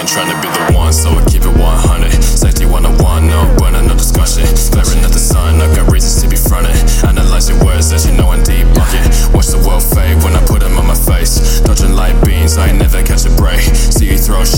trying to be the one, so I keep it 100. Safety 101, no burning, no discussion. Glaring at the sun, I got reasons to be fronted. Analyze your words as you know I'm deep bucket. Watch the world fade when I put them on my face. Dodging light beams, I ain't never catch a break. See you throw